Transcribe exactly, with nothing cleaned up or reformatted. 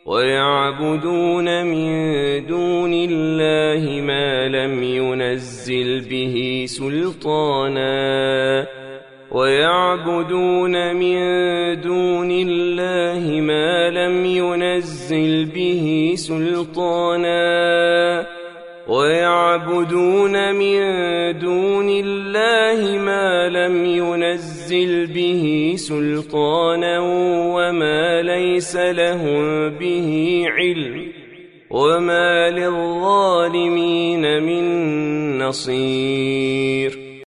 ويعبدون من دون الله ما لم ينزل به سلطانا ويعبدون من دون الله ما لم ينزل به سلطانا ويعبدون من دون الله ما لم ينزل به سلطانا وما ليس لهم به علم وما للظالمين من نصير.